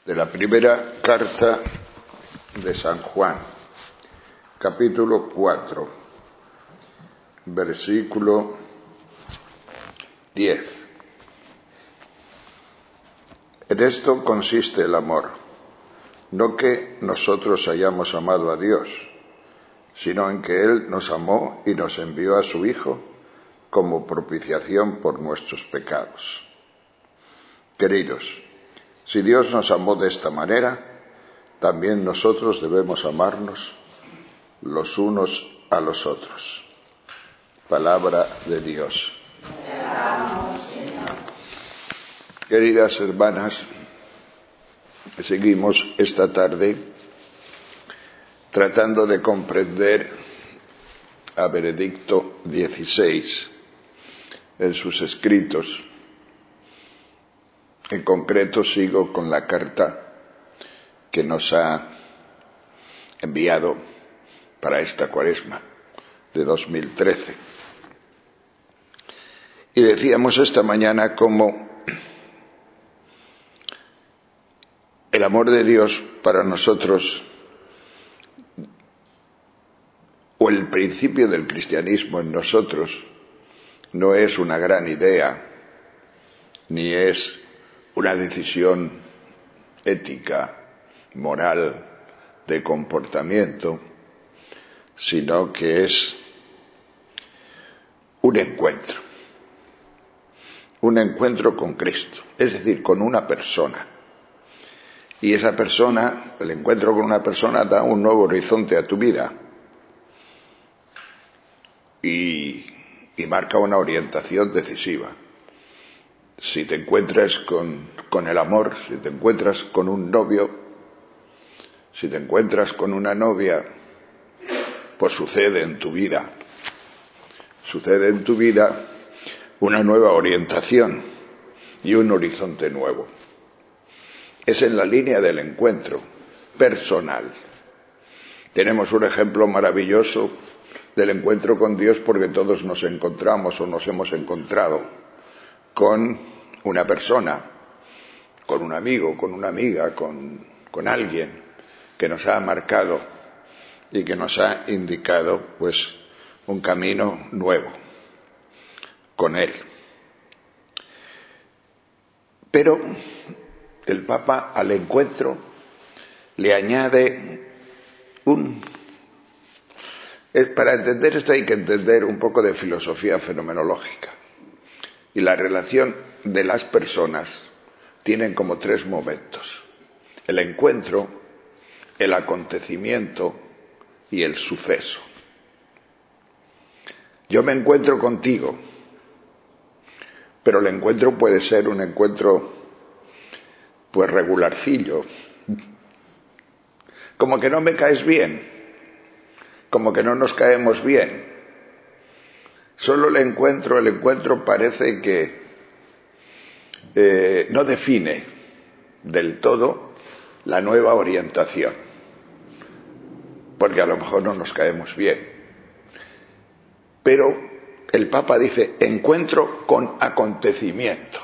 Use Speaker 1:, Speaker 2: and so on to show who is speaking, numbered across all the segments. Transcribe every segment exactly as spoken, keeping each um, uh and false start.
Speaker 1: De la primera carta de San Juan, capítulo cuatro, versículo diez. En esto consiste el amor, no que nosotros hayamos amado a Dios, sino en que Él nos amó y nos envió a su Hijo como propiciación por nuestros pecados. Queridos, si Dios nos amó de esta manera, también nosotros debemos amarnos los unos a los otros. Palabra de Dios. Queridas hermanas, seguimos esta tarde tratando de comprender a Benedicto dieciséis en sus escritos. En concreto sigo con la carta que nos ha enviado para esta Cuaresma de dos mil trece. Y decíamos esta mañana cómo el amor de Dios para nosotros, o el principio del cristianismo en nosotros, no es una gran idea, ni es una decisión ética, moral, de comportamiento, sino que es un encuentro, un encuentro con Cristo, es decir, con una persona. Y esa persona, el encuentro con una persona da un nuevo horizonte a tu vida y, y marca una orientación decisiva. Si te encuentras con, con el amor, si te encuentras con un novio, si te encuentras con una novia, pues sucede en tu vida, sucede en tu vida una nueva orientación y un horizonte nuevo. Es en la línea del encuentro personal. Tenemos un ejemplo maravilloso del encuentro con Dios porque todos nos encontramos o nos hemos encontrado con una persona, con un amigo, con una amiga, con, con alguien que nos ha marcado y que nos ha indicado pues un camino nuevo con él. Pero el Papa al encuentro le añade un... Para entender esto hay que entender un poco de filosofía fenomenológica. Y la relación de las personas tienen como tres momentos: el encuentro, el acontecimiento y el suceso. Yo me encuentro contigo, pero el encuentro puede ser un encuentro pues regularcillo, como que no me caes bien, como que no nos caemos bien. Solo el encuentro, el encuentro parece que eh, no define del todo la nueva orientación, porque a lo mejor no nos caemos bien. Pero el Papa dice encuentro con acontecimiento.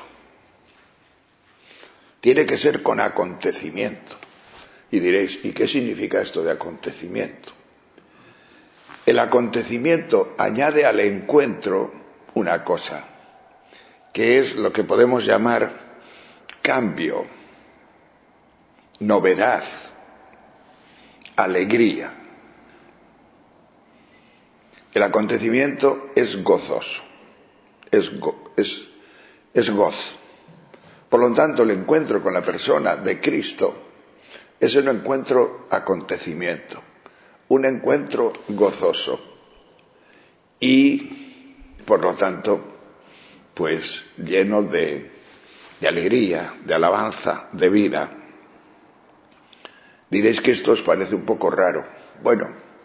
Speaker 1: Tiene que ser con acontecimiento. Y diréis, ¿y qué significa esto de acontecimiento? El acontecimiento añade al encuentro una cosa, que es lo que podemos llamar cambio, novedad, alegría. El acontecimiento es gozoso, es, go, es, es gozo. Por lo tanto, el encuentro con la persona de Cristo es un encuentro acontecimiento, un encuentro gozoso y, por lo tanto, pues lleno de, de alegría, de alabanza, de vida. Diréis que esto os parece un poco raro. Bueno,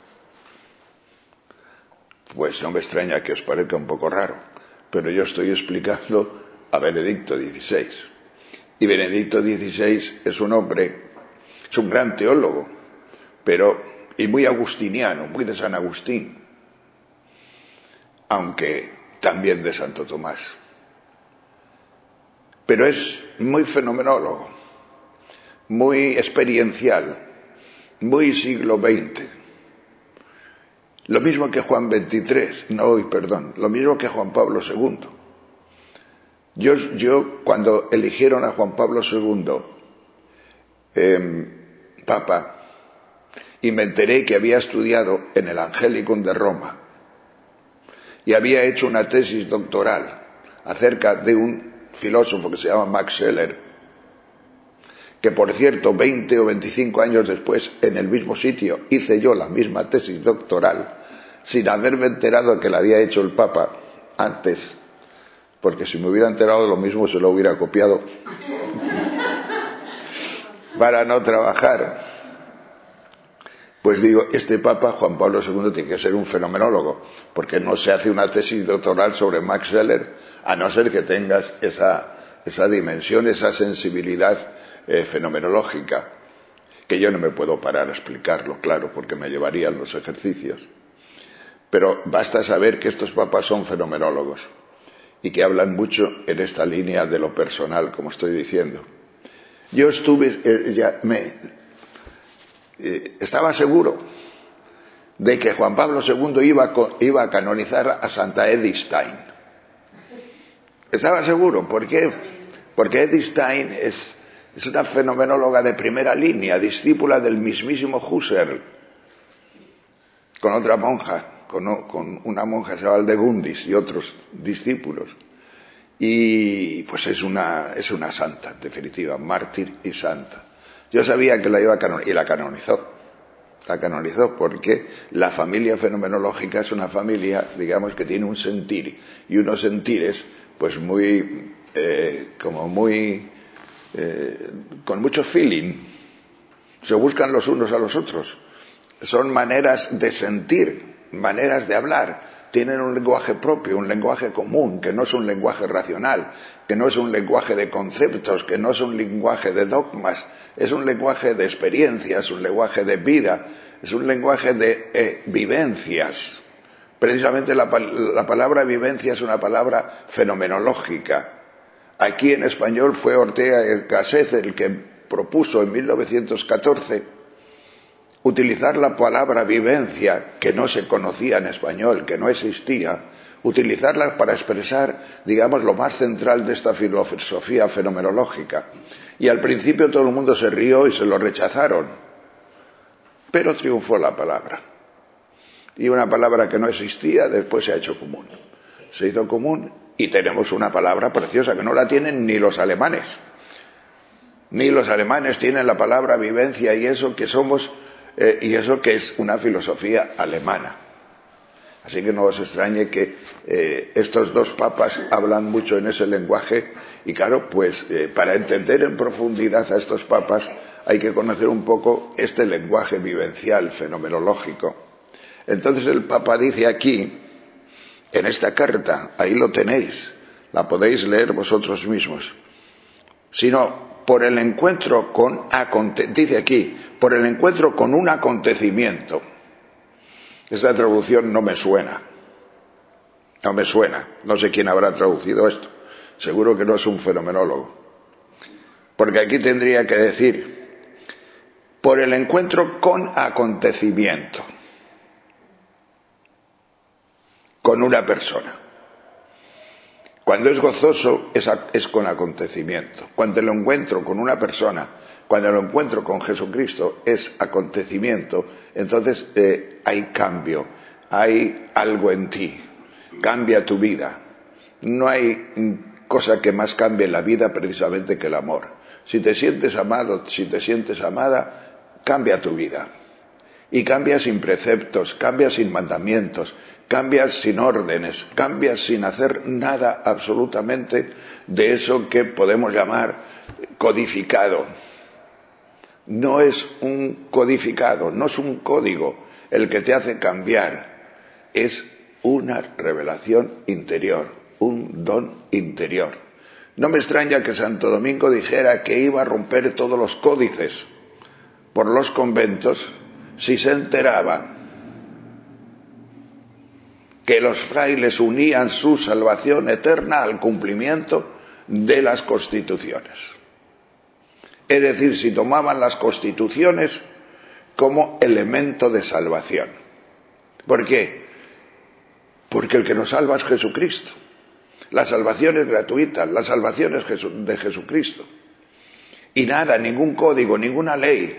Speaker 1: pues no me extraña que os parezca un poco raro, pero yo estoy explicando a Benedicto dieciséis. Y Benedicto dieciséis es un hombre, es un gran teólogo, pero y muy agustiniano, muy de San Agustín, aunque también de Santo Tomás. Pero es muy fenomenólogo, muy experiencial, muy siglo veinte. Lo mismo que Juan veintitrés, no, perdón, lo mismo que Juan Pablo segundo. Yo, yo cuando eligieron a Juan Pablo segundo eh, Papa, y me enteré que había estudiado en el Angelicum de Roma y había hecho una tesis doctoral acerca de un filósofo que se llama Max Scheler, que por cierto veinte o veinticinco años después en el mismo sitio hice yo la misma tesis doctoral sin haberme enterado que la había hecho el Papa antes, porque si me hubiera enterado de lo mismo se lo hubiera copiado para no trabajar. Pues digo, este Papa, Juan Pablo segundo, tiene que ser un fenomenólogo, porque no se hace una tesis doctoral sobre Max Scheler, a no ser que tengas esa, esa dimensión, esa sensibilidad eh, fenomenológica, que yo no me puedo parar a explicarlo, claro, porque me llevarían los ejercicios. Pero basta saber que estos papas son fenomenólogos y que hablan mucho en esta línea de lo personal, como estoy diciendo. Yo estuve, eh, ya me... Eh, estaba seguro de que Juan Pablo segundo iba, iba a canonizar a Santa Edith Stein. Estaba seguro. ¿Por qué? Porque Edith Stein es, es una fenomenóloga de primera línea, discípula del mismísimo Husserl, con otra monja, con, con una monja Sabal de Gundis y otros discípulos. Y pues es una, es una santa, en definitiva, mártir y santa. Yo sabía que la iba a canonizar, y la canonizó. La canonizó porque la familia fenomenológica es una familia, digamos, que tiene un sentir, y unos sentires, pues muy, eh, como muy, eh, con mucho feeling. Se buscan los unos a los otros. Son maneras de sentir, maneras de hablar. Tienen un lenguaje propio, un lenguaje común, que no es un lenguaje racional, que no es un lenguaje de conceptos, que no es un lenguaje de dogmas, es un lenguaje de experiencias, un lenguaje de vida, es un lenguaje de eh, vivencias. Precisamente la, la palabra vivencia es una palabra fenomenológica. Aquí en español fue Ortega y Gasset el que propuso en mil novecientos catorce utilizar la palabra vivencia, que no se conocía en español, que no existía, utilizarla para expresar, digamos, lo más central de esta filosofía fenomenológica. Y al principio todo el mundo se rió y se lo rechazaron, pero triunfó la palabra. Y una palabra que no existía después se ha hecho común. Se hizo común y tenemos una palabra preciosa que no la tienen ni los alemanes. Ni los alemanes tienen la palabra vivencia, y eso que somos... Eh, y eso que es una filosofía alemana. Así que no os extrañe que eh, estos dos papas hablan mucho en ese lenguaje, y claro, pues eh, para entender en profundidad a estos papas hay que conocer un poco este lenguaje vivencial, fenomenológico. Entonces el Papa dice aquí, en esta carta, ahí lo tenéis, la podéis leer vosotros mismos, sino por el encuentro con, dice aquí, por el encuentro con un acontecimiento. Esta traducción no me suena, no me suena, no sé quién habrá traducido esto, seguro que no es un fenomenólogo, porque aquí tendría que decir, por el encuentro con acontecimiento, con una persona. Cuando es gozoso es, es con acontecimiento. Cuando lo encuentro con una persona, cuando lo encuentro con Jesucristo es acontecimiento. Entonces eh, hay cambio, hay algo en ti, cambia tu vida. No hay cosa que más cambie la vida precisamente que el amor. Si te sientes amado, si te sientes amada, cambia tu vida. Y cambia sin preceptos, cambia sin mandamientos, cambias sin órdenes, cambias sin hacer nada absolutamente de eso que podemos llamar codificado. No es un codificado, no es un código el que te hace cambiar, es una revelación interior, un don interior. No me extraña que Santo Domingo dijera que iba a romper todos los códices por los conventos si se enteraba que los frailes unían su salvación eterna al cumplimiento de las constituciones. Es decir, si tomaban las constituciones como elemento de salvación. ¿Por qué? Porque el que nos salva es Jesucristo. La salvación es gratuita, la salvación es de Jesucristo. Y nada, ningún código, ninguna ley.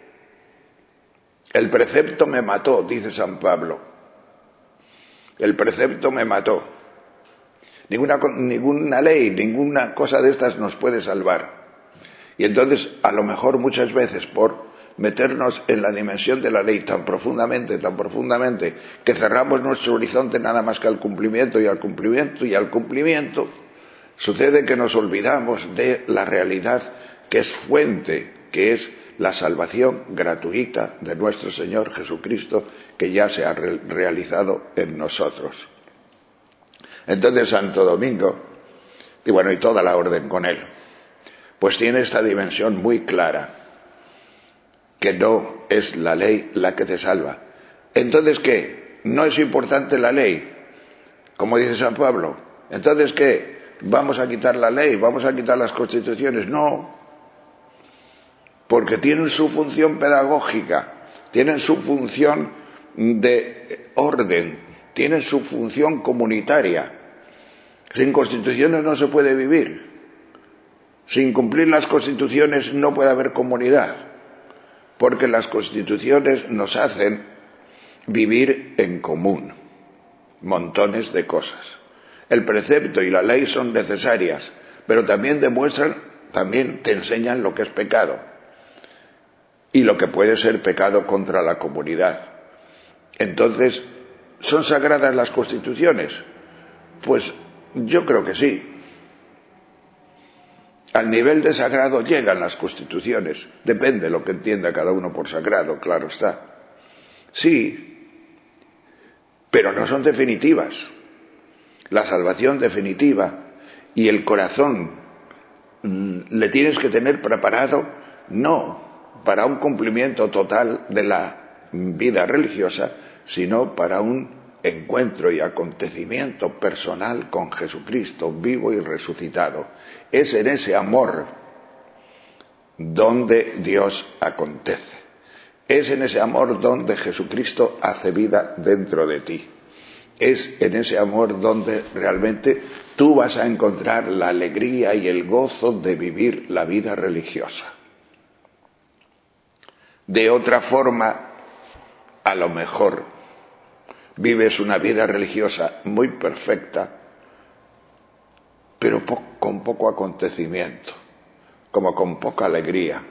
Speaker 1: El precepto me mató, dice San Pablo. El precepto me mató. Ninguna, ninguna ley, ninguna cosa de estas nos puede salvar. Y entonces, a lo mejor muchas veces, por meternos en la dimensión de la ley tan profundamente, tan profundamente, que cerramos nuestro horizonte nada más que al cumplimiento y al cumplimiento y al cumplimiento, sucede que nos olvidamos de la realidad que es fuente, que es la salvación gratuita de nuestro Señor Jesucristo, que ya se ha re- realizado en nosotros. Entonces Santo Domingo, y bueno, y toda la orden con él, pues tiene esta dimensión muy clara, que no es la ley la que te salva. Entonces, ¿qué? ¿No es importante la ley? Como dice San Pablo. Entonces, ¿qué? ¿Vamos a quitar la ley? ¿Vamos a quitar las constituciones? No. Porque tienen su función pedagógica, tienen su función de orden, tienen su función comunitaria. Sin constituciones no se puede vivir. Sin cumplir las constituciones no puede haber comunidad, porque las constituciones nos hacen vivir en común montones de cosas. El precepto y la ley son necesarias, pero también demuestran, también te enseñan lo que es pecado y lo que puede ser pecado contra la comunidad. Entonces, ¿son sagradas las constituciones? Pues yo creo que sí. Al nivel de sagrado llegan las constituciones. Depende de lo que entienda cada uno por sagrado, claro está. Sí, pero no son definitivas. La salvación definitiva y el corazón mmm, le tienes que tener preparado, no para un cumplimiento total de la vida religiosa, sino para un encuentro y acontecimiento personal con Jesucristo vivo y resucitado. Es en ese amor donde Dios acontece. Es en ese amor donde Jesucristo hace vida dentro de ti. Es en ese amor donde realmente tú vas a encontrar la alegría y el gozo de vivir la vida religiosa. De otra forma, a lo mejor vives una vida religiosa muy perfecta, pero po- con poco acontecimiento, como con poca alegría.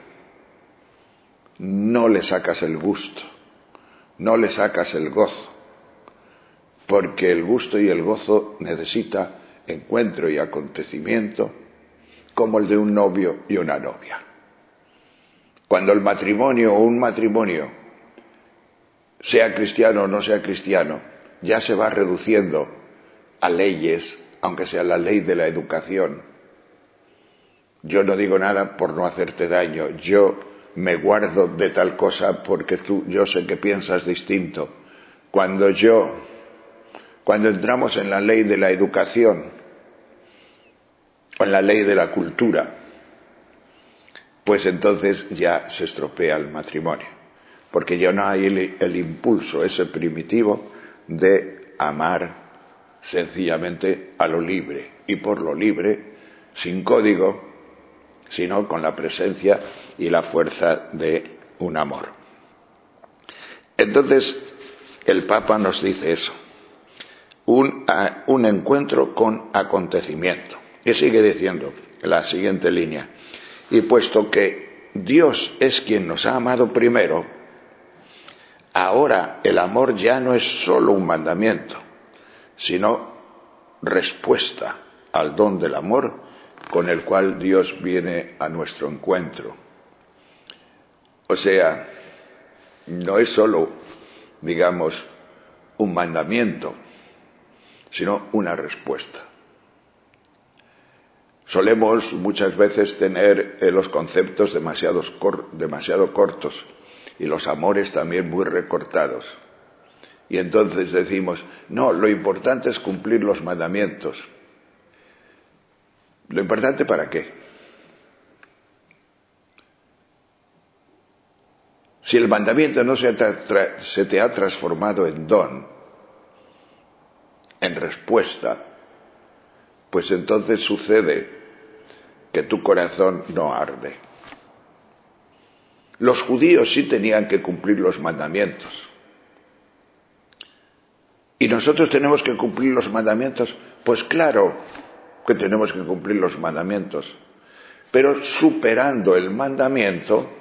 Speaker 1: No le sacas el gusto, no le sacas el gozo, porque el gusto y el gozo necesita encuentro y acontecimiento como el de un novio y una novia. Cuando el matrimonio o un matrimonio, sea cristiano o no sea cristiano, ya se va reduciendo a leyes, aunque sea la ley de la educación. Yo no digo nada por no hacerte daño, yo me guardo de tal cosa porque tú, yo sé que piensas distinto. Cuando yo, cuando entramos en la ley de la educación, o en la ley de la cultura, pues entonces ya se estropea el matrimonio, porque ya no hay el, el impulso ese primitivo de amar sencillamente a lo libre, y por lo libre, sin código, sino con la presencia y la fuerza de un amor. Entonces, el Papa nos dice eso, un, a, un encuentro con acontecimiento. Y sigue diciendo la siguiente línea, y puesto que Dios es quien nos ha amado primero, ahora el amor ya no es solo un mandamiento, sino respuesta al don del amor con el cual Dios viene a nuestro encuentro. O sea, no es solo, digamos, un mandamiento, sino una respuesta. Solemos muchas veces tener eh, los conceptos demasiados cor- demasiado cortos y los amores también muy recortados. Y entonces decimos, no, lo importante es cumplir los mandamientos. ¿Lo importante para qué? Si el mandamiento no se te, se te ha transformado en don, en respuesta, pues entonces sucede que tu corazón no arde. Los judíos sí tenían que cumplir los mandamientos. ¿Y nosotros tenemos que cumplir los mandamientos? Pues claro que tenemos que cumplir los mandamientos, pero superando el mandamiento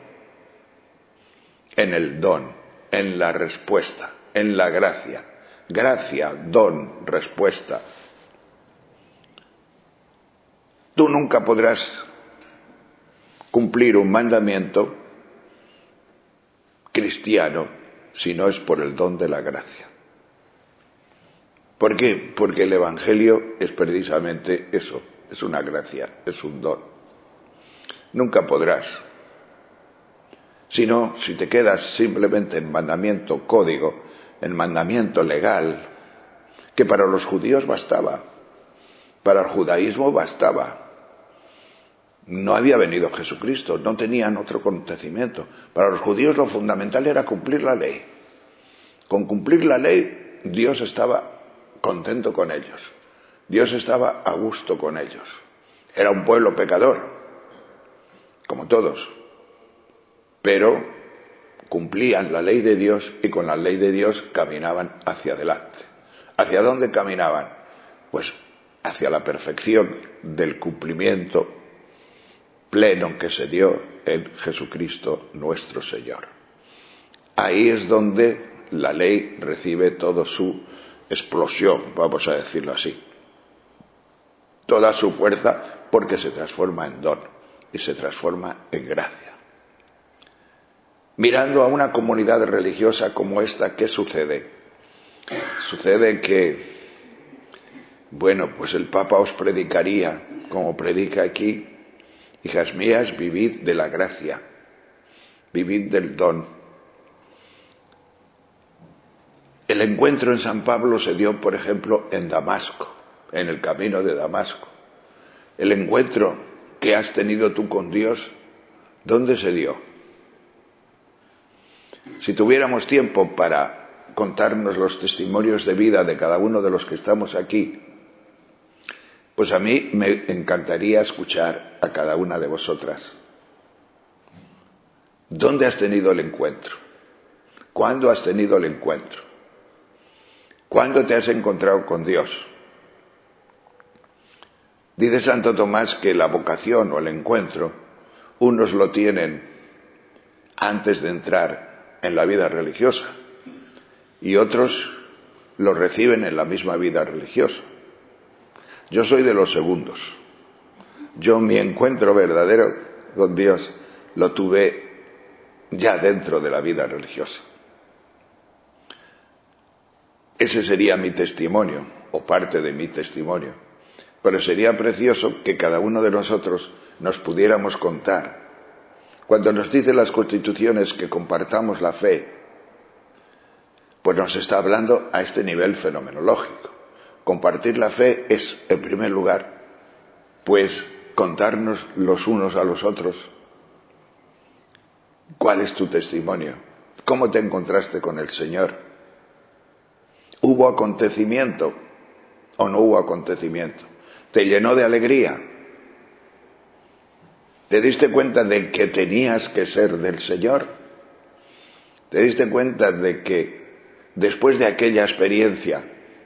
Speaker 1: en el don, en la respuesta, en la gracia. Gracia, don, respuesta. Tú nunca podrás cumplir un mandamiento cristiano si no es por el don de la gracia. ¿Por qué? Porque el Evangelio es precisamente eso, es una gracia, es un don. Nunca podrás. Sino, si te quedas simplemente en mandamiento código, en mandamiento legal, que para los judíos bastaba, para el judaísmo bastaba. No había venido Jesucristo, no tenían otro acontecimiento. Para los judíos lo fundamental era cumplir la ley. Con cumplir la ley, Dios estaba contento con ellos. Dios estaba a gusto con ellos. Era un pueblo pecador, como todos, pero cumplían la ley de Dios y con la ley de Dios caminaban hacia adelante. ¿Hacia dónde caminaban? Pues hacia la perfección del cumplimiento pleno que se dio en Jesucristo nuestro Señor. Ahí es donde la ley recibe toda su explosión, vamos a decirlo así, toda su fuerza, porque se transforma en don y se transforma en gracia. Mirando a una comunidad religiosa como esta, ¿qué sucede? Sucede que, bueno, pues el Papa os predicaría, como predica aquí, hijas mías, vivid de la gracia, vivid del don. El encuentro en San Pablo se dio, por ejemplo, en Damasco, en el camino de Damasco. El encuentro que has tenido tú con Dios, ¿dónde se dio? Si tuviéramos tiempo para contarnos los testimonios de vida de cada uno de los que estamos aquí, pues a mí me encantaría escuchar a cada una de vosotras. ¿Dónde has tenido el encuentro? ¿Cuándo has tenido el encuentro? ¿Cuándo te has encontrado con Dios? Dice Santo Tomás que la vocación o el encuentro, unos lo tienen antes de entrar en la vida religiosa y otros lo reciben en la misma vida religiosa. Yo soy de los segundos. Yo mi encuentro verdadero con Dios lo tuve ya dentro de la vida religiosa. Ese sería mi testimonio, o parte de mi testimonio. Pero sería precioso que cada uno de nosotros nos pudiéramos contar. Cuando nos dicen las constituciones que compartamos la fe, pues nos está hablando a este nivel fenomenológico. Compartir la fe es, en primer lugar, pues contarnos los unos a los otros. ¿Cuál es tu testimonio? ¿Cómo te encontraste con el Señor? ¿Hubo acontecimiento o no hubo acontecimiento? ¿Te llenó de alegría? ¿Te diste cuenta de que tenías que ser del Señor? ¿Te diste cuenta de que después de aquella experiencia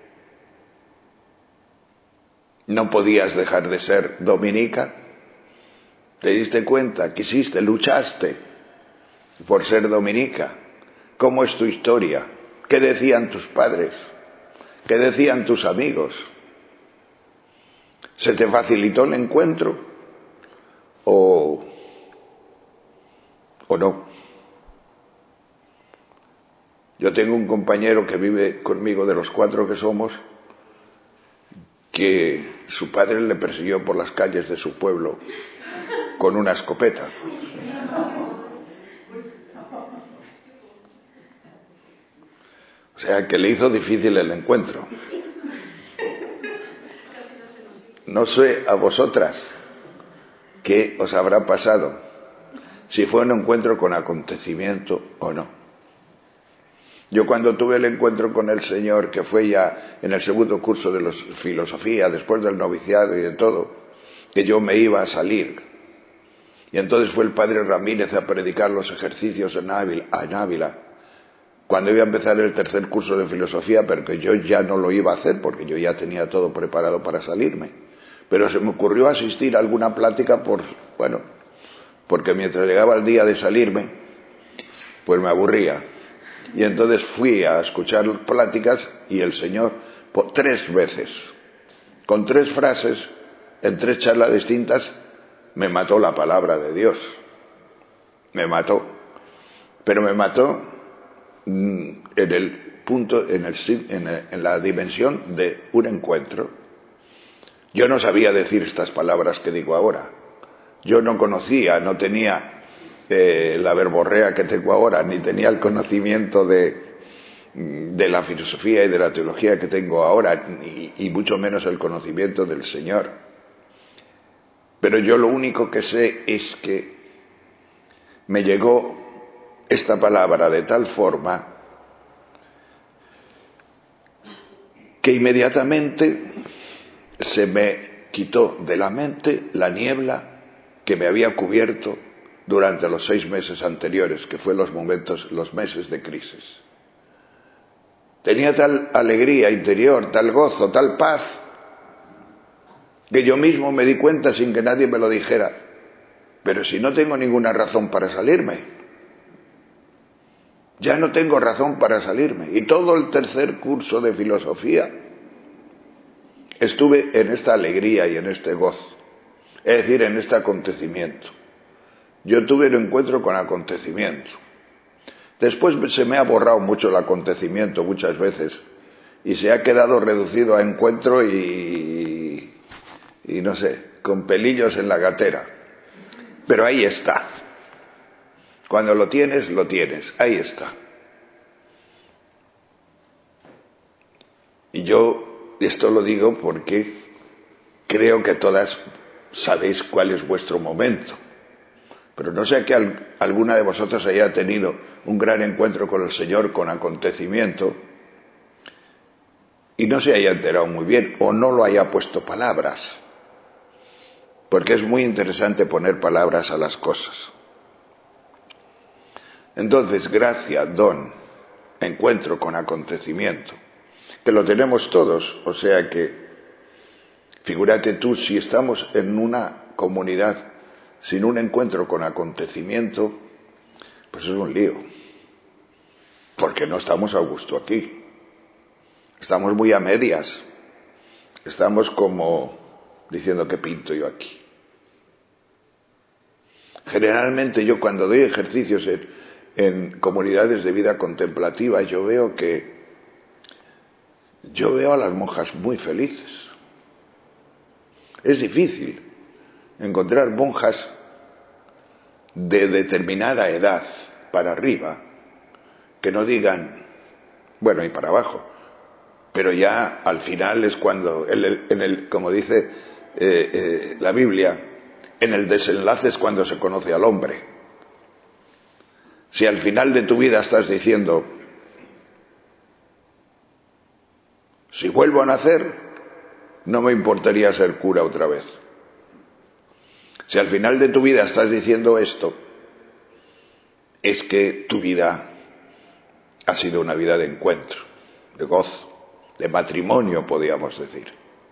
Speaker 1: no podías dejar de ser dominica? ¿Te diste cuenta? ¿Quisiste? ¿Luchaste por ser dominica? ¿Cómo es tu historia? ¿Qué decían tus padres? ¿Qué decían tus amigos? ¿Se te facilitó el encuentro o, o no? Yo tengo un compañero que vive conmigo, de los cuatro que somos, que su padre le persiguió por las calles de su pueblo con una escopeta. O sea, que le hizo difícil el encuentro. No sé a vosotras qué os habrá pasado. si fue un encuentro con acontecimiento o no. Yo cuando tuve el encuentro con el Señor, que fue ya en el segundo curso de los, filosofía, después del noviciado y de todo, que yo me iba a salir, y entonces fue el padre Ramírez a predicar los ejercicios en Ávila, en Ávila, cuando iba a empezar el tercer curso de filosofía, pero que yo ya no lo iba a hacer, porque yo ya tenía todo preparado para salirme. Pero se me ocurrió asistir a alguna plática por, bueno, porque mientras llegaba el día de salirme, pues me aburría. Y entonces fui a escuchar pláticas y el Señor, por tres veces, con tres frases, en tres charlas distintas, me mató la palabra de Dios. Me mató. Pero me mató en el punto, en, el, en, el, en la dimensión de un encuentro. Yo no sabía decir estas palabras que digo ahora. Yo no conocía, no tenía eh, la verborrea que tengo ahora, ni tenía el conocimiento de, de la filosofía y de la teología que tengo ahora, ni, y mucho menos el conocimiento del Señor. Pero yo lo único que sé es que me llegó esta palabra de tal forma que inmediatamente se me quitó de la mente la niebla que me había cubierto durante los seis meses anteriores, que fue los momentos, los meses de crisis. Tenía tal alegría interior, tal gozo, tal paz, que yo mismo me di cuenta sin que nadie me lo dijera. Pero si no tengo ninguna razón para salirme, ya no tengo razón para salirme. Y todo el tercer curso de filosofía estuve en esta alegría y en este gozo, es decir, en este acontecimiento. Yo tuve el encuentro con acontecimiento. Después se me ha borrado mucho el acontecimiento muchas veces y se ha quedado reducido a encuentro y, y no sé, con pelillos en la gatera. Pero ahí está. Cuando lo tienes, lo tienes. Ahí está. Y yo esto lo digo porque creo que todas sabéis cuál es vuestro momento. Pero no sea que al, alguna de vosotros haya tenido un gran encuentro con el Señor, con acontecimiento, y no se haya enterado muy bien, o no lo haya puesto palabras. Porque es muy interesante poner palabras a las cosas. Entonces, gracia, don, encuentro con acontecimiento, que lo tenemos todos, o sea que, figúrate tú, si estamos en una comunidad sin un encuentro con acontecimiento, pues es un lío, porque no estamos a gusto aquí, estamos muy a medias, estamos como diciendo ¿qué pinto yo aquí? Generalmente yo cuando doy ejercicios en, en comunidades de vida contemplativa, yo veo que yo veo a las monjas muy felices. Es difícil encontrar monjas de determinada edad para arriba que no digan, bueno, y para abajo, pero ya al final es cuando, en el, en el, como dice eh, eh, la Biblia, en el desenlace es cuando se conoce al hombre. Si al final de tu vida estás diciendo, si vuelvo a nacer, no me importaría ser cura otra vez. Si al final de tu vida estás diciendo esto, es que tu vida ha sido una vida de encuentro, de gozo, de matrimonio, podríamos decir.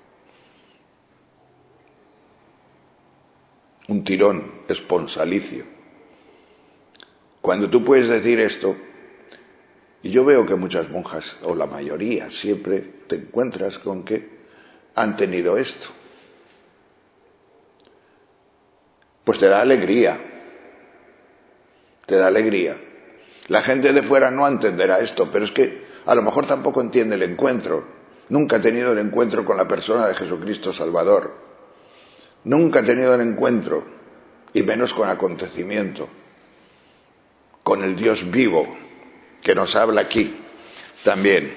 Speaker 1: Un tirón esponsalicio. Cuando tú puedes decir esto, y yo veo que muchas monjas, o la mayoría, siempre te encuentras con que han tenido esto, pues te da alegría, te da alegría. La gente de fuera no entenderá esto, pero es que a lo mejor tampoco entiende el encuentro. Nunca ha tenido el encuentro con la persona de Jesucristo Salvador. Nunca ha tenido el encuentro, y menos con acontecimiento, con el Dios vivo que nos habla aquí también.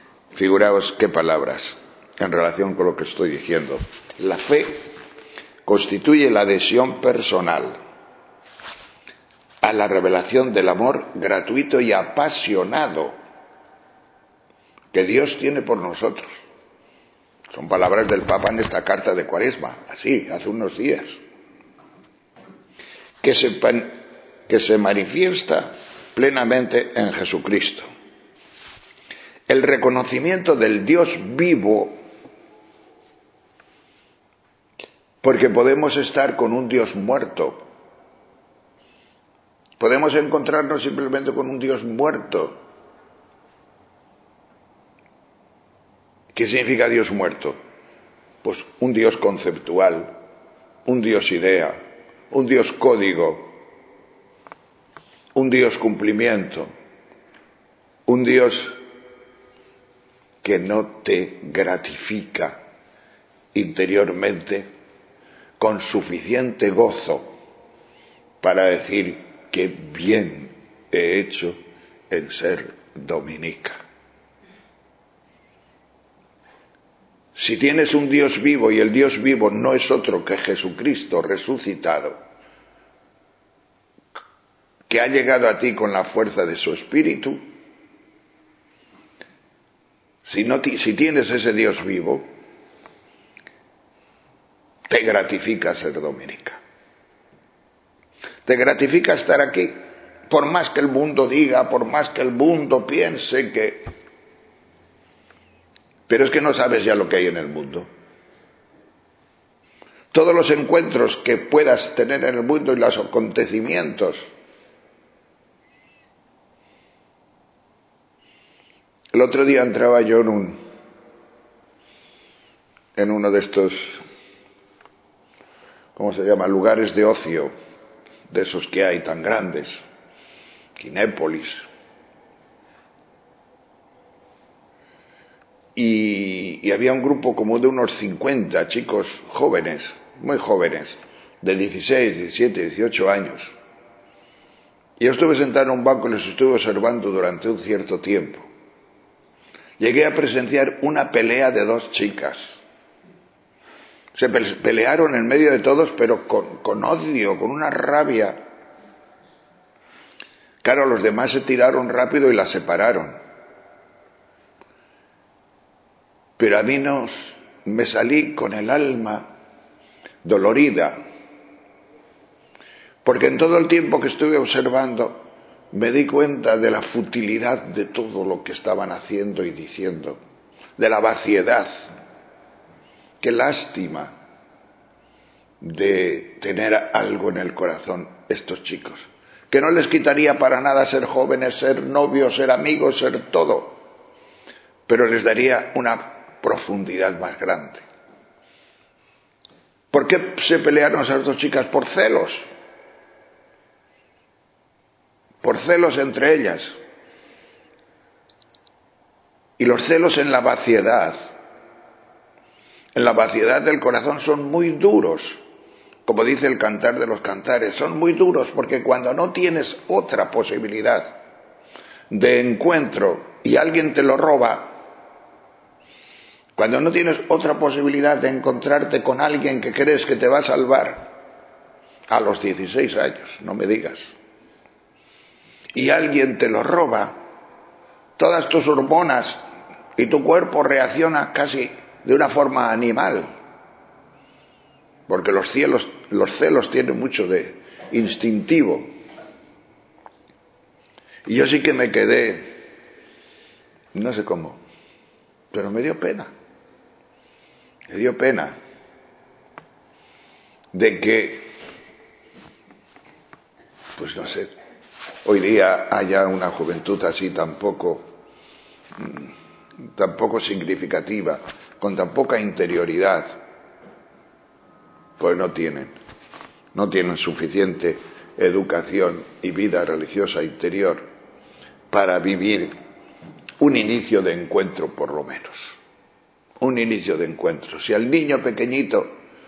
Speaker 1: Figuraos qué palabras en relación con lo que estoy diciendo. La fe constituye la adhesión personal a la revelación del amor gratuito y apasionado que Dios tiene por nosotros. Son palabras del Papa en esta carta de Cuaresma, así, hace unos días. Que se, que se manifiesta plenamente en Jesucristo. El reconocimiento del Dios vivo, porque podemos estar con un Dios muerto. Podemos encontrarnos simplemente con un Dios muerto. ¿Qué significa Dios muerto? Pues un Dios conceptual, un Dios idea, un Dios código, un Dios cumplimiento, un Dios que no te gratifica interiormente con suficiente gozo para decir que bien he hecho en ser dominica. Si tienes un Dios vivo y el Dios vivo no es otro que Jesucristo resucitado, que ha llegado a ti con la fuerza de su Espíritu, si, no, si tienes ese Dios vivo, te gratifica ser dominica. Te gratifica estar aquí, por más que el mundo diga, por más que el mundo piense que... Pero es que no sabes ya lo que hay en el mundo. Todos los encuentros que puedas tener en el mundo y los acontecimientos. El otro día entraba yo en un en uno de estos, ¿cómo se llama?, lugares de ocio, de esos que hay tan grandes, Kinépolis. Y, y había un grupo como de unos cincuenta chicos jóvenes, muy jóvenes, de dieciséis, diecisiete, dieciocho años. Y yo estuve sentado en un banco y les estuve observando durante un cierto tiempo. Llegué a presenciar una pelea de dos chicas. Se pelearon en medio de todos, pero con, con odio, con una rabia. Claro, los demás se tiraron rápido y las separaron. Pero a mí no, me salí con el alma dolorida, porque en todo el tiempo que estuve observando me di cuenta de la futilidad de todo lo que estaban haciendo y diciendo, de la vaciedad. Qué lástima de tener algo en el corazón estos chicos, que no les quitaría para nada ser jóvenes, ser novios, ser amigos, ser todo, pero les daría una profundidad más grande. ¿Por qué se pelearon esas dos chicas? Por celos. Por celos entre ellas. Y los celos en la vaciedad, en la vaciedad del corazón, son muy duros. Como dice el Cantar de los Cantares, son muy duros porque cuando no tienes otra posibilidad de encuentro y alguien te lo roba, cuando no tienes otra posibilidad de encontrarte con alguien que crees que te va a salvar, a los dieciséis años, no me digas, y alguien te lo roba, todas tus hormonas y tu cuerpo reacciona casi de una forma animal, porque los, cielos, los celos tienen mucho de instintivo. Y yo sí que me quedé, no sé cómo, pero me dio pena. Me dio pena de que, pues no sé, hoy día haya una juventud así tan poco, tan poco significativa, con tan poca interioridad, pues no tienen, no tienen suficiente educación y vida religiosa interior para vivir un inicio de encuentro, por lo menos. Un inicio de encuentro. Si al niño pequeñito,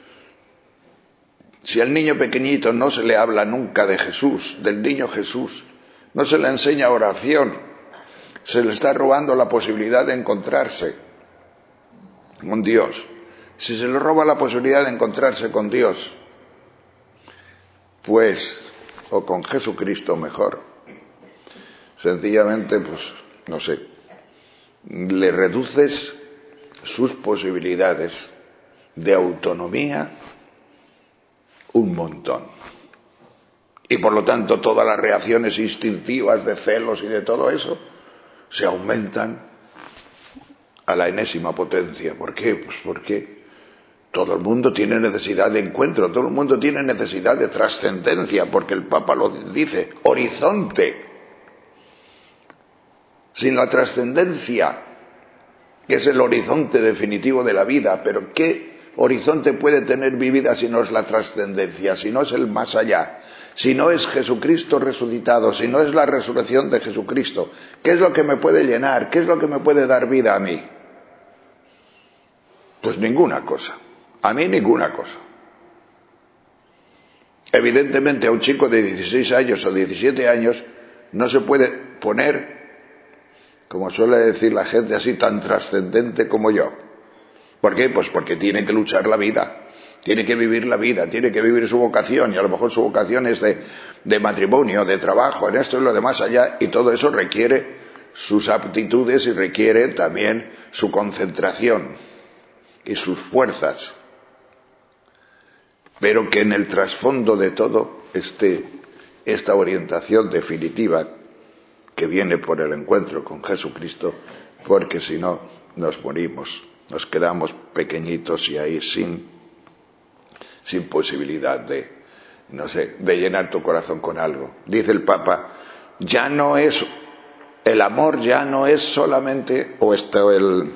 Speaker 1: si al niño pequeñito no se le habla nunca de Jesús, del niño Jesús, no se le enseña oración, se le está robando la posibilidad de encontrarse con Dios. si se le roba la posibilidad de encontrarse con Dios, pues, o con Jesucristo mejor, sencillamente, pues, no sé, le reduces sus posibilidades de autonomía un montón. Y por lo tanto todas las reacciones instintivas de celos y de todo eso se aumentan a la enésima potencia. ¿Por qué? Pues porque todo el mundo tiene necesidad de encuentro, todo el mundo tiene necesidad de trascendencia, porque el Papa lo dice, horizonte. Sin la trascendencia, que es el horizonte definitivo de la vida, pero ¿qué horizonte puede tener mi vida si no es la trascendencia, si no es el más allá, si no es Jesucristo resucitado, si no es la resurrección de Jesucristo? ¿Qué es lo que me puede llenar? ¿Qué es lo que me puede dar vida a mí? Pues ninguna cosa. A mí ninguna cosa. Evidentemente a un chico de dieciséis años o diecisiete años no se puede poner, como suele decir la gente así, tan trascendente como yo. ¿Por qué? Pues porque tiene que luchar la vida, tiene que vivir la vida, tiene que vivir su vocación, y a lo mejor su vocación es de, de matrimonio, de trabajo, en esto y lo demás allá, y todo eso requiere sus aptitudes y requiere también su concentración y sus fuerzas. Pero que en el trasfondo de todo esté esta orientación definitiva que viene por el encuentro con Jesucristo, porque si no nos morimos, nos quedamos pequeñitos y ahí sin, sin posibilidad de, no sé, de llenar tu corazón con algo. Dice el Papa, ya no es, el amor ya no es solamente, o esto el,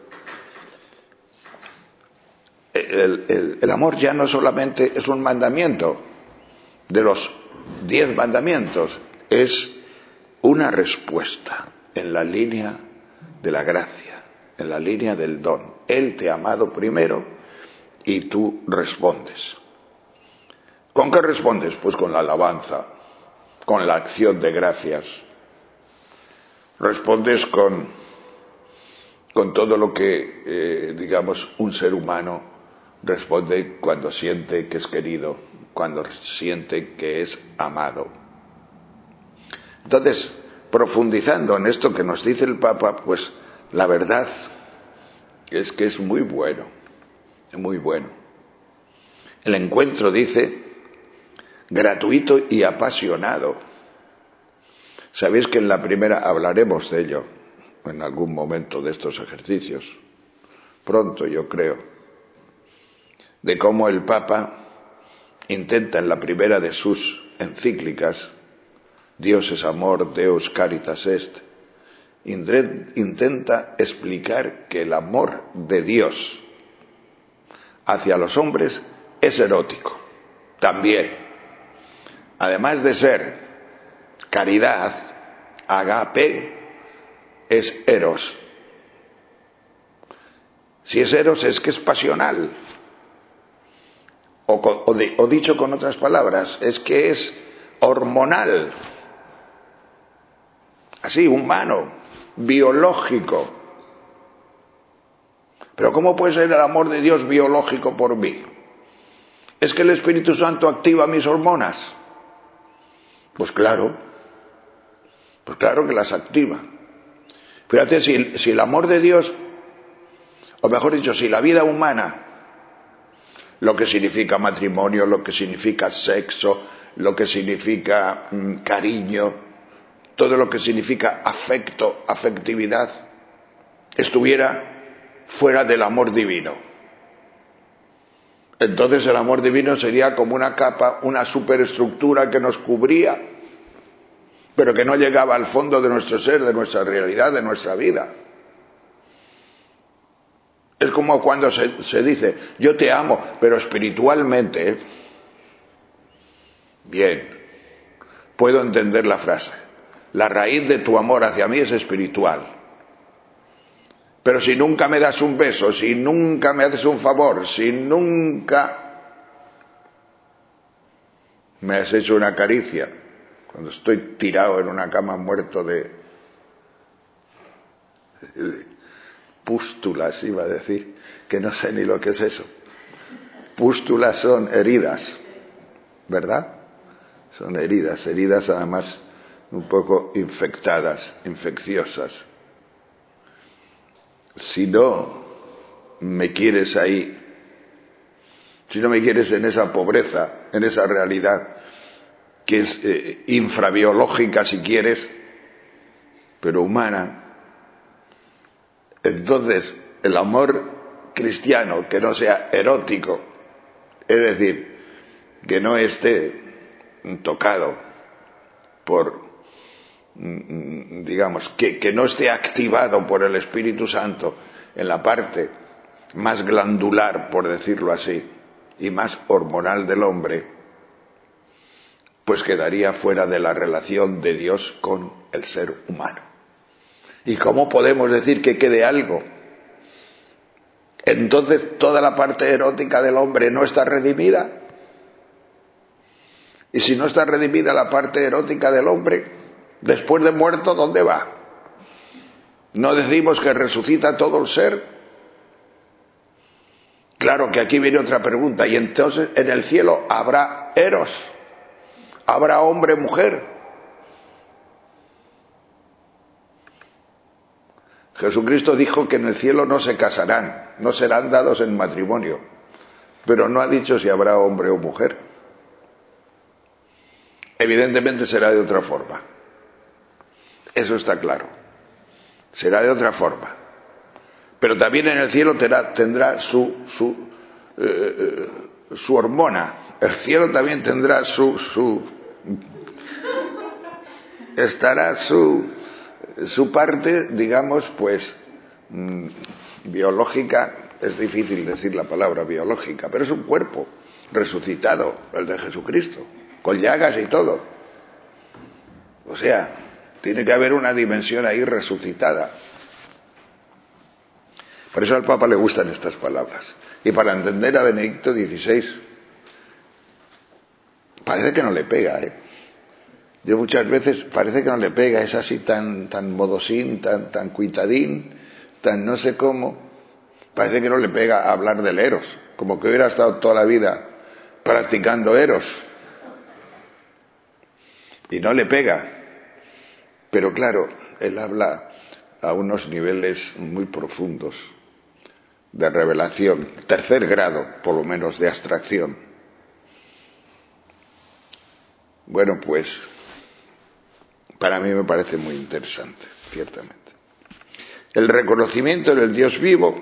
Speaker 1: el, el, el amor ya no solamente es un mandamiento de los diez mandamientos, es una respuesta en la línea de la gracia, en la línea del don. Él te ha amado primero y tú respondes. ¿Con qué respondes? Pues con la alabanza, con la acción de gracias. Respondes con, con todo lo que, eh, digamos, un ser humano responde cuando siente que es querido, cuando siente que es amado. Entonces, profundizando en esto que nos dice el Papa, pues la verdad es que es muy bueno, muy bueno. El encuentro, dice, gratuito y apasionado. Sabéis que en la primera hablaremos de ello, en algún momento de estos ejercicios, pronto yo creo, de cómo el Papa intenta en la primera de sus encíclicas, Dios es amor, Deus caritas est, intenta explicar que el amor de Dios hacia los hombres es erótico, también. Además de ser caridad, agape, es eros. Si es eros es que es pasional. O, o, de, o dicho con otras palabras, es que es hormonal. Así, humano, biológico. Pero ¿cómo puede ser el amor de Dios biológico por mí? ¿Es que el Espíritu Santo activa mis hormonas? Pues claro, pues claro que las activa. Fíjate, si, si el amor de Dios, o mejor dicho, si la vida humana, lo que significa matrimonio, lo que significa sexo, lo que significa mmm, cariño, todo lo que significa afecto, afectividad, estuviera fuera del amor divino. Entonces el amor divino sería como una capa, una superestructura que nos cubría, pero que no llegaba al fondo de nuestro ser, de nuestra realidad, de nuestra vida. Es como cuando se, se dice, yo te amo, pero espiritualmente, bien, puedo entender la frase. La raíz de tu amor hacia mí es espiritual. Pero si nunca me das un beso, si nunca me haces un favor, si nunca me has hecho una caricia, cuando estoy tirado en una cama muerto de, de pústulas, iba a decir, que no sé ni lo que es eso. Pústulas son heridas, ¿verdad? Son heridas, heridas además un poco infectadas, infecciosas. Si no me quieres ahí, si no me quieres en esa pobreza, en esa realidad que es eh, infrabiológica si quieres, pero humana, entonces el amor cristiano que no sea erótico, es decir, que no esté tocado por, digamos, que, que no esté activado por el Espíritu Santo en la parte más glandular, por decirlo así, y más hormonal del hombre, pues quedaría fuera de la relación de Dios con el ser humano. ¿Y cómo podemos decir que quede algo? Entonces toda la parte erótica del hombre no está redimida. Y si no está redimida la parte erótica del hombre, después de muerto, ¿dónde va? ¿No decimos que resucita todo el ser? Claro que aquí viene otra pregunta. Y entonces en el cielo habrá eros, habrá hombre-mujer. Jesucristo dijo que en el cielo no se casarán, no serán dados en matrimonio, pero no ha dicho si habrá hombre o mujer. Evidentemente será de otra forma. Eso está claro. Será de otra forma. Pero también en el cielo tendrá, tendrá su, su, eh, su hormona. El cielo también tendrá su, su estará su, su parte, digamos, pues, mmm, biológica. Es difícil decir la palabra biológica, pero es un cuerpo resucitado, el de Jesucristo, con llagas y todo. O sea, tiene que haber una dimensión ahí resucitada. Por eso al Papa le gustan estas palabras. Y para entender a Benedicto dieciséis, parece que no le pega, ¿eh? Yo muchas veces parece que no le pega, es así tan, tan modosín, tan, tan cuitadín, tan no sé cómo. Parece que no le pega hablar del eros, como que hubiera estado toda la vida practicando eros. Y no le pega. Pero claro, él habla a unos niveles muy profundos de revelación, tercer grado, por lo menos, de abstracción. Bueno, pues, para mí me parece muy interesante, ciertamente. El reconocimiento del Dios vivo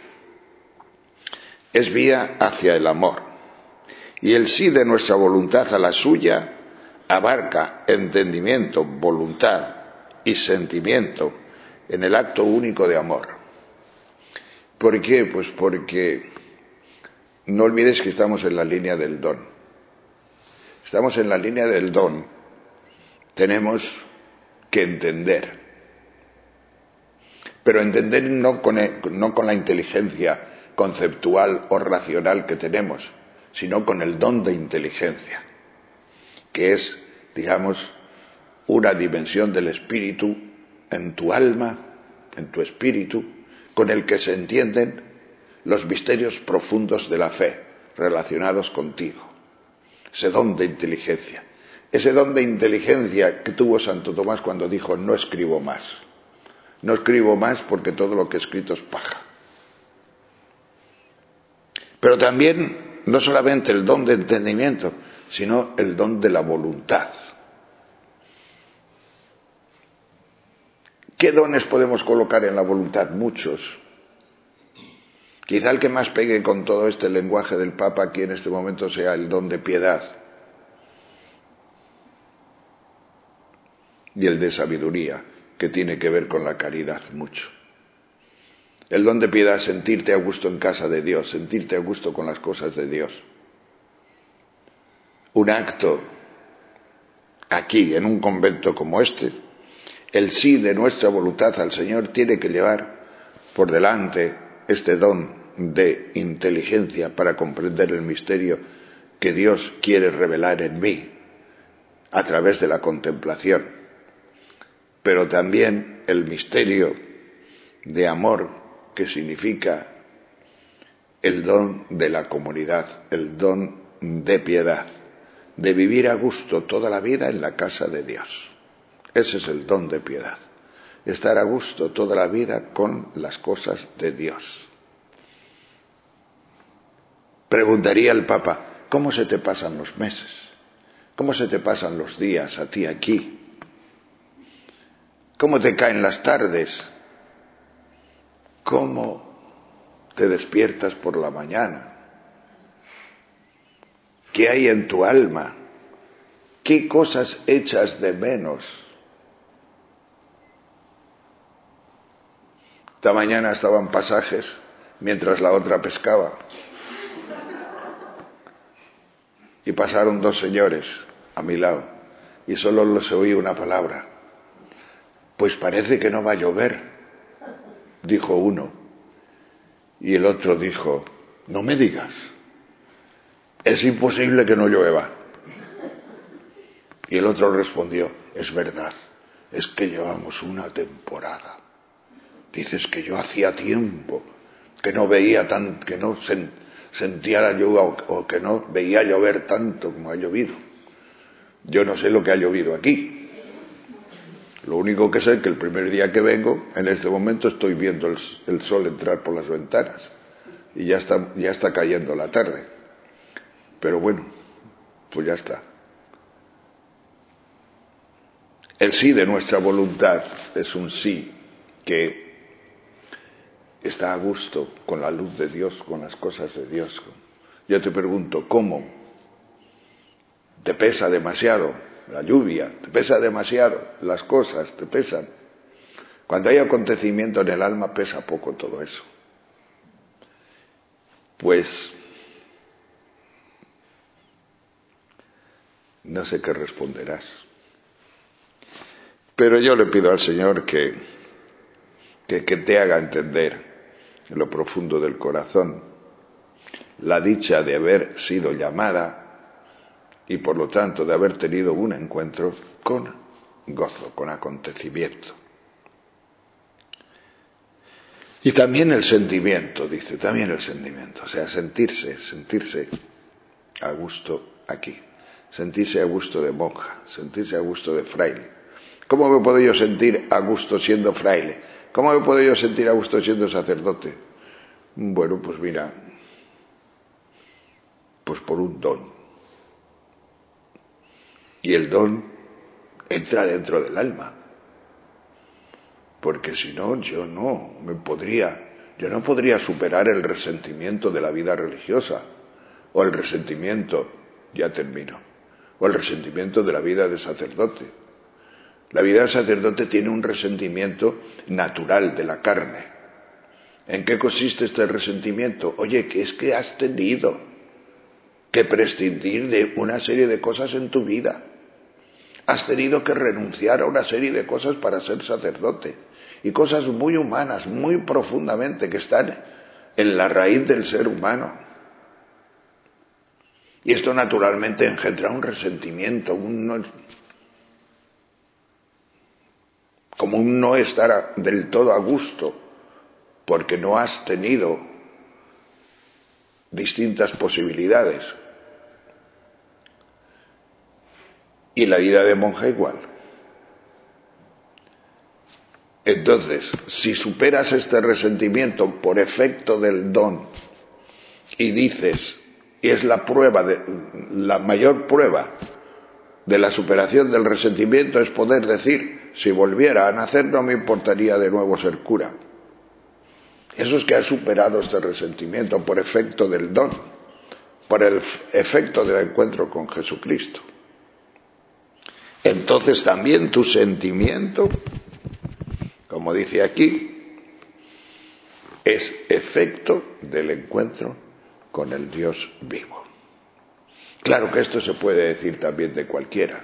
Speaker 1: es vía hacia el amor, y el sí de nuestra voluntad a la suya abarca entendimiento, voluntad y sentimiento en el acto único de amor. ¿Por qué? Pues porque no olvides que estamos en la línea del don. Estamos en la línea del don. Tenemos que entender. Pero entender no con, el, no con la inteligencia conceptual o racional que tenemos, sino con el don de inteligencia, que es, digamos, una dimensión del espíritu en tu alma, en tu espíritu, con el que se entienden los misterios profundos de la fe relacionados contigo. Ese don de inteligencia. Ese don de inteligencia que tuvo Santo Tomás cuando dijo, no escribo más. No escribo más porque todo lo que he escrito es paja. Pero también, no solamente el don de entendimiento, sino el don de la voluntad. ¿Qué dones podemos colocar en la voluntad? Muchos. Quizá el que más pegue con todo este lenguaje del Papa aquí en este momento sea el don de piedad y el de sabiduría, que tiene que ver con la caridad mucho. El don de piedad, sentirte a gusto en casa de Dios, sentirte a gusto con las cosas de Dios. Un acto aquí, en un convento como este, el sí de nuestra voluntad al Señor tiene que llevar por delante este don de inteligencia para comprender el misterio que Dios quiere revelar en mí a través de la contemplación, pero también el misterio de amor que significa el don de la comunidad, el don de piedad, de vivir a gusto toda la vida en la casa de Dios. Ese es el don de piedad, estar a gusto toda la vida con las cosas de Dios. Preguntaría el Papa, ¿cómo se te pasan los meses? ¿Cómo se te pasan los días a ti aquí? ¿Cómo te caen las tardes? ¿Cómo te despiertas por la mañana? ¿Qué hay en tu alma? ¿Qué cosas echas de menos? Esta mañana estaban pasajes mientras la otra pescaba. Y pasaron dos señores a mi lado y solo les oí una palabra. Pues parece que no va a llover, dijo uno. Y el otro dijo, no me digas, es imposible que no llueva. Y el otro respondió, es verdad, es que llevamos una temporada. Dices que yo hacía tiempo que no veía tan, que no sen, sentía la lluvia o, o que no veía llover tanto como ha llovido. Yo no sé lo que ha llovido aquí. Lo único que sé es que el primer día que vengo, en este momento estoy viendo el, el sol entrar por las ventanas y ya está, ya está cayendo la tarde. Pero bueno, pues ya está. El sí de nuestra voluntad es un sí que está a gusto con la luz de Dios, con las cosas de Dios. Yo te pregunto, ¿cómo? ¿Te pesa demasiado la lluvia? ¿Te pesa demasiado las cosas? ¿Te pesan? Cuando hay acontecimiento en el alma pesa poco todo eso. Pues no sé qué responderás. Pero yo le pido al Señor que, que, que te haga entender en lo profundo del corazón la dicha de haber sido llamada y por lo tanto de haber tenido un encuentro con gozo, con acontecimiento. Y también el sentimiento, dice, también el sentimiento, o sea, sentirse, sentirse a gusto aquí, sentirse a gusto de monja, sentirse a gusto de fraile. ¿Cómo me puedo yo sentir a gusto siendo fraile? ¿Cómo me puedo yo sentir a gusto siendo sacerdote? Bueno, pues mira, pues por un don. Y el don entra dentro del alma. Porque si no, yo no me podría, yo no podría superar el resentimiento de la vida religiosa, o el resentimiento, ya termino, o el resentimiento de la vida de sacerdote. La vida de sacerdote tiene un resentimiento natural de la carne. ¿En qué consiste este resentimiento? Oye, que es que has tenido que prescindir de una serie de cosas en tu vida. Has tenido que renunciar a una serie de cosas para ser sacerdote. Y cosas muy humanas, muy profundamente, que están en la raíz del ser humano. Y esto naturalmente engendra un resentimiento, un no, como un no estar del todo a gusto, porque no has tenido distintas posibilidades. Y la vida de monja igual. Entonces, si superas este resentimiento por efecto del don y dices, y es la prueba, de, la mayor prueba de la superación del resentimiento es poder decir, si volviera a nacer no me importaría de nuevo ser cura. Eso es que has superado este resentimiento por efecto del don, por el efecto del encuentro con Jesucristo. Entonces también tu sentimiento, como dice aquí, es efecto del encuentro con el Dios vivo. Claro que esto se puede decir también de cualquiera.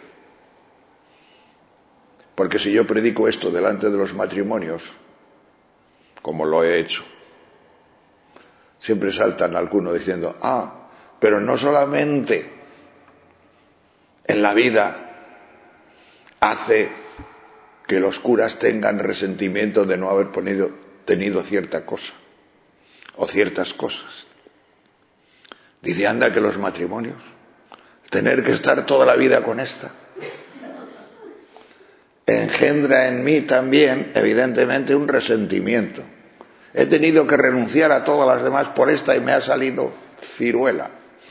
Speaker 1: Porque si yo predico esto delante de los matrimonios, como lo he hecho, siempre saltan algunos diciendo, ah, pero no solamente en la vida hace que los curas tengan resentimiento de no haber ponido, tenido cierta cosa o ciertas cosas. Dice, anda que los matrimonios, tener que estar toda la vida con esta, engendra en mí también, evidentemente, un resentimiento. He tenido que renunciar a todas las demás por esta y me ha salido ciruela.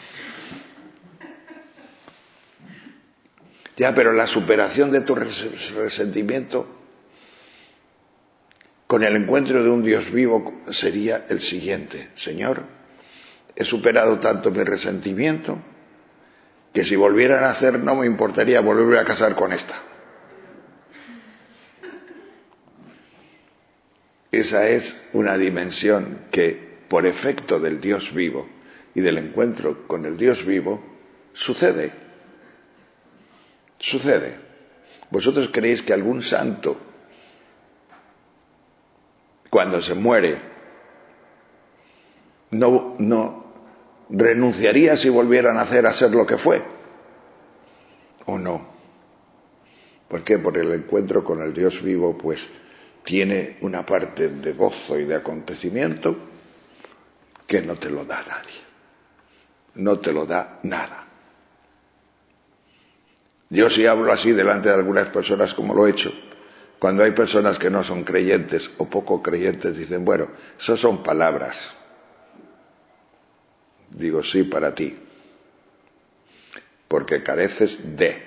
Speaker 1: Ya, pero la superación de tu resentimiento con el encuentro de un Dios vivo sería el siguiente. Señor, he superado tanto mi resentimiento que si volviera a nacer no me importaría volverme a casar con esta. Esa es una dimensión que, por efecto del Dios vivo y del encuentro con el Dios vivo, sucede. Sucede. ¿Vosotros creéis que algún santo, cuando se muere, no, no renunciaría si volviera a nacer a ser lo que fue? ¿O no? ¿Por qué? Por el encuentro con el Dios vivo, pues, tiene una parte de gozo y de acontecimiento que no te lo da nadie. No te lo da nada. Yo sí hablo así delante de algunas personas como lo he hecho. Cuando hay personas que no son creyentes o poco creyentes, dicen, bueno, eso son palabras. Digo, sí, para ti. Porque careces de.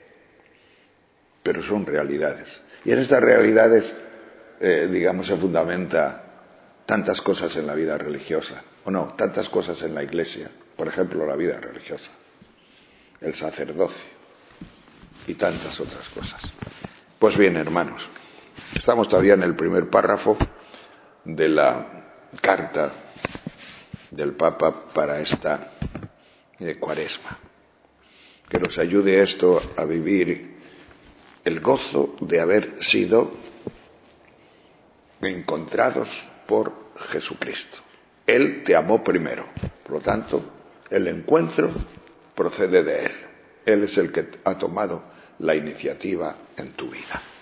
Speaker 1: Pero son realidades. Y en estas realidades, eh, digamos, se fundamenta tantas cosas en la vida religiosa. O no, tantas cosas en la iglesia. Por ejemplo, la vida religiosa. El sacerdocio. Y tantas otras cosas. Pues bien, hermanos, estamos todavía en el primer párrafo de la carta del Papa para esta eh, Cuaresma. Que nos ayude esto a vivir el gozo de haber sido encontrados por Jesucristo. Él te amó primero, por lo tanto, el encuentro procede de Él. Él es el que ha tomado la iniciativa en tu vida.